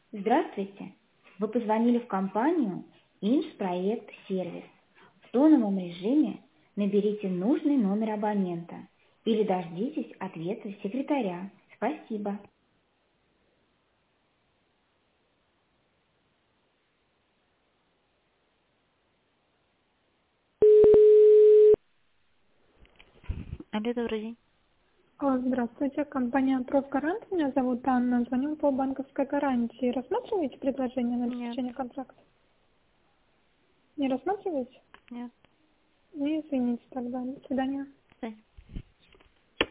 Здравствуйте! Вы позвонили в компанию «Инжпроект Сервис». В тоновом режиме наберите нужный номер абонента или дождитесь ответа секретаря. Спасибо. Алло, добрый день. Здравствуйте, компания «Профгарант». Меня зовут Анна. Звоню по банковской гарантии. Рассматриваете предложение на Нет, заключение контракта? Не рассматриваете? нет. Не, извините тогда. До свидания.